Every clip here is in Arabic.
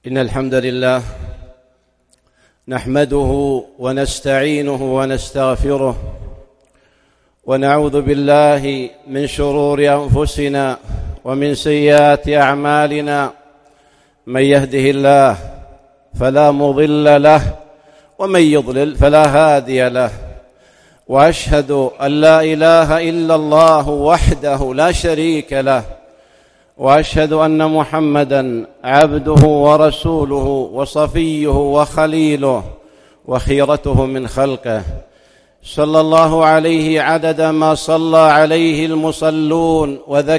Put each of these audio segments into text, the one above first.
إن الحمد لله نحمده ونستعينه ونستغفره ونعوذ بالله من شرور أنفسنا ومن سيئات أعمالنا. من يهده الله فلا مضل له ومن يضلل فلا هادي له، وأشهد أن لا إله إلا الله وحده لا شريك له، وأشهد أن محمدًا عبده ورسوله وصفيه وخليله وخيرته من خلقه، صلى الله عليه عدد ما صلى عليه المصلون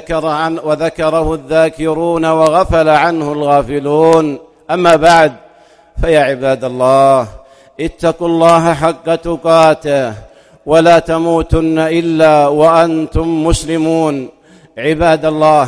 وذكره الذاكرون وغفل عنه الغافلون. أما بعد، فيا عباد الله، اتقوا الله حق تقاته ولا تموتن إلا وأنتم مسلمون. عباد الله،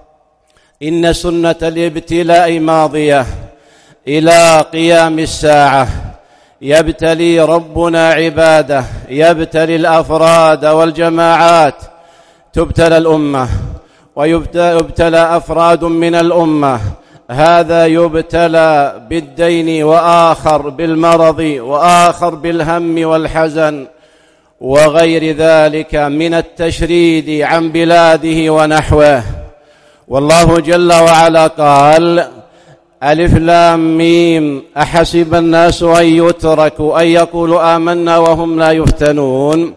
إن سنة الابتلاء ماضية إلى قيام الساعة. يبتلي ربنا عباده، يبتلي الأفراد والجماعات. تبتلى الأمة ويبتلى أفراد من الأمة، هذا يبتلى بالدين، وآخر بالمرض، وآخر بالهم والحزن وغير ذلك من التشريد عن بلاده ونحوه. والله جل وعلا قال: ألف لام ميم أحسب الناس أن يتركوا أن يقولوا آمنا وهم لا يفتنون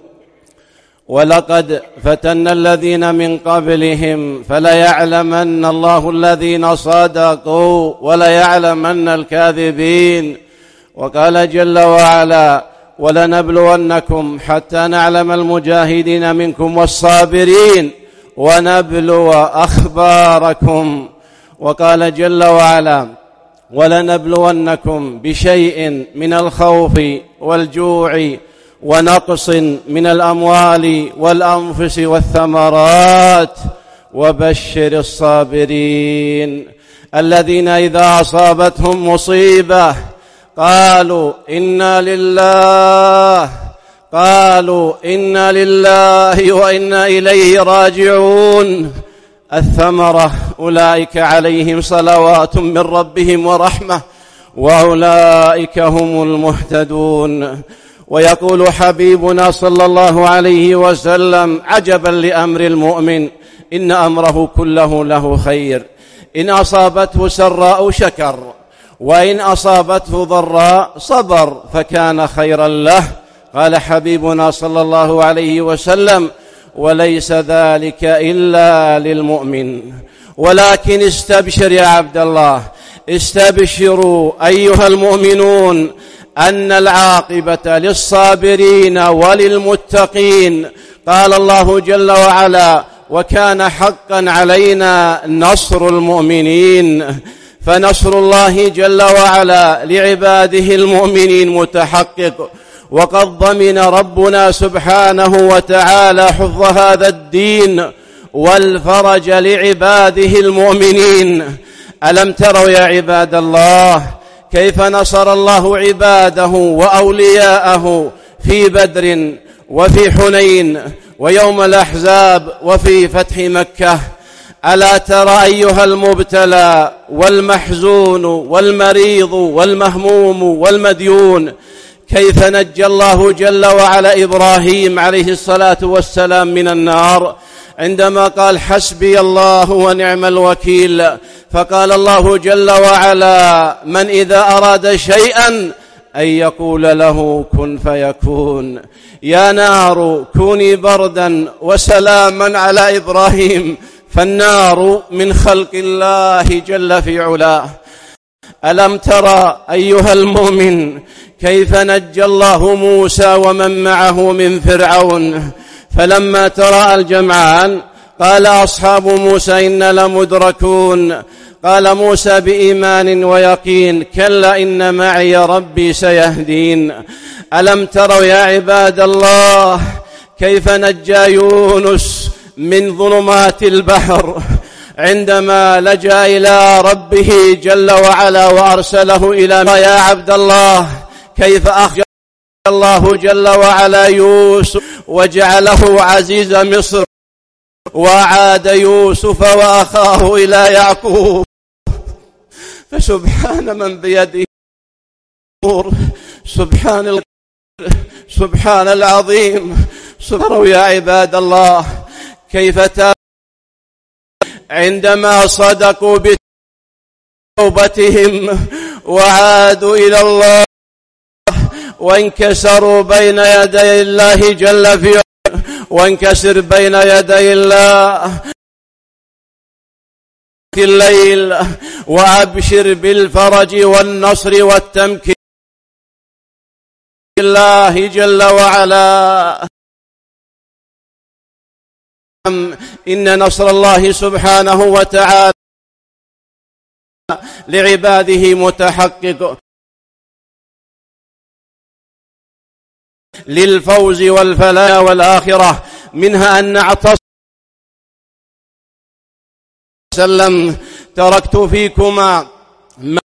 ولقد فتنا الذين من قبلهم فليعلمن الله الذين صدقوا وليعلمن الكاذبين. وقال جل وعلا: ولنبلونكم حتى نعلم المجاهدين منكم والصابرين ونبلو أخباركم. وقال جل وعلا: ولنبلونكم بشيء من الخوف والجوع ونقص من الأموال والأنفس والثمرات وبشر الصابرين الذين إذا أصابتهم مصيبة قالوا إنا لله وإنا إليه راجعون. الثمرة: أولئك عليهم صلوات من ربهم ورحمة وأولئك هم المهتدون. ويقول حبيبنا صلى الله عليه وسلم: عجبا لأمر المؤمن، إن أمره كله له خير، إن أصابته سراء شكر، وإن أصابته ضراء صبر فكان خيرا له. قال حبيبنا صلى الله عليه وسلم: وليس ذلك إلا للمؤمن. ولكن استبشر يا عبد الله، استبشروا أيها المؤمنون أن العاقبة للصابرين وللمتقين. قال الله جل وعلا: وكان حقا علينا نصر المؤمنين. فنصر الله جل وعلا لعباده المؤمنين متحقق، وقد ضمن ربنا سبحانه وتعالى حفظ هذا الدين والفرج لعباده المؤمنين. ألم تروا يا عباد الله كيف نصر الله عباده وأولياءه في بدر وفي حنين ويوم الأحزاب وفي فتح مكة؟ ألا ترى أيها المبتلى والمحزون والمريض والمهموم والمديون كيف نجى الله جل وعلا إبراهيم عليه الصلاة والسلام من النار عندما قال: حسبي الله ونعم الوكيل. فقال الله جل وعلا: من إذا أراد شيئا أن يقول له كن فيكون. يا نار كوني بردا وسلاما على إبراهيم، فالنار من خلق الله جل في علاه. ألم ترى أيها المؤمن كيف نجى الله موسى ومن معه من فرعون؟ فلما تراءى الجمعان قال أصحاب موسى إنا لمدركون. قال موسى بإيمان ويقين: كلا إن معي ربي سيهدين. ألم تروا يا عباد الله كيف نجى يونس من ظلمات البحر عندما لجأ إلى ربه جل وعلا وأرسله إلى يا عبد الله كيف أخرج الله جل وعلا يوسف وجعله عزيز مصر، وعاد يوسف وأخاه إلى يعقوب فسبحان من بيده الأمور، سبحان العظيم. تروا يا عباد الله كيف عندما صدقوا بتوبتهم وعادوا إلى الله وانكسروا بين يدي الله جل في علاه، وانكسر بين يدي الله الليل وأبشر بالفرج والنصر والتمكين الله جل وعلا. إن نصر الله سبحانه وتعالى لعباده متحقق للفوز والفلاح والآخرة، منها أن نعتصم وسلم تركت فيكما ما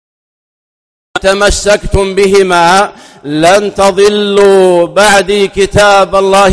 تمسكتم بهما لن تضلوا بعدي كتاب الله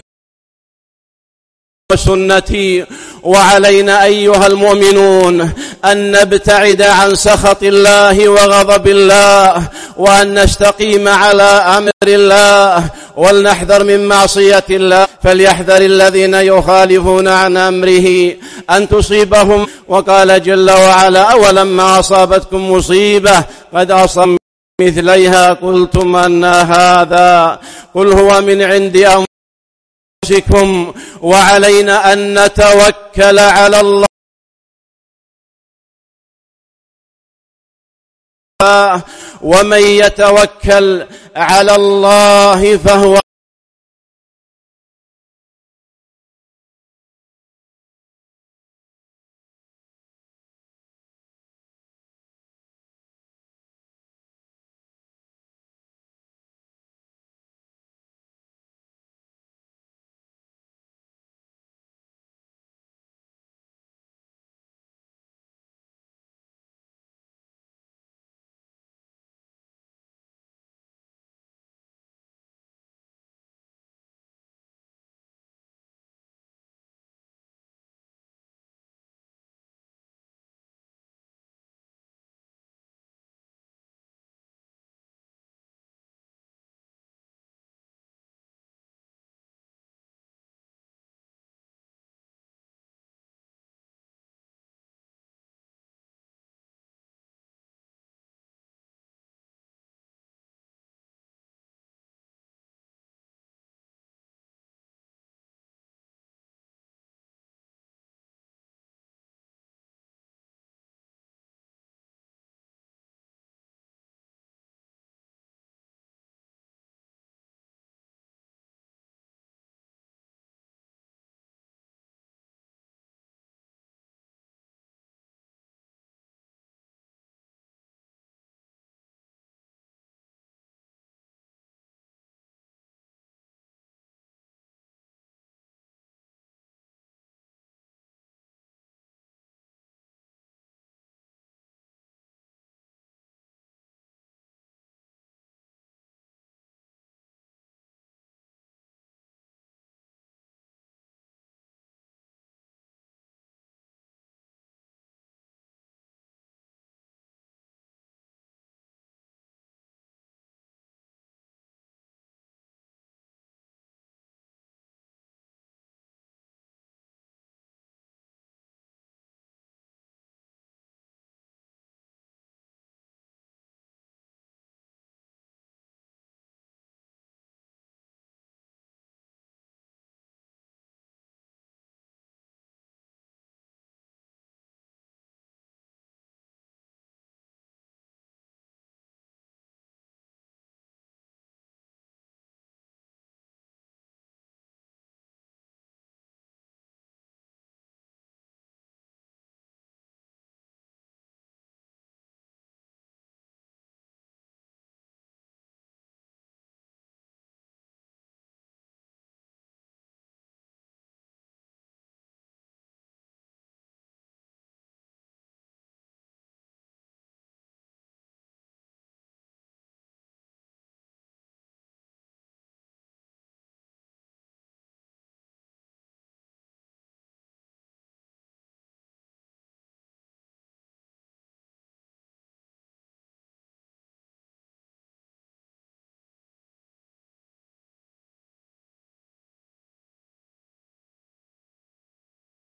وسنتي. وعلينا أيها المؤمنون أن نبتعد عن سخط الله وغضب الله، وأن نستقيم على أمر الله، ولنحذر من معصية الله. فليحذر الذين يخالفون عن أمره أن تصيبهم. وقال جل وعلا ولما أصابتكم مصيبة قد أصبتم مثليها قلتم أن هذا قل هو من عند أنفسكم. وعلينا أن نتوكل على الله، ومن يتوكل على الله فهو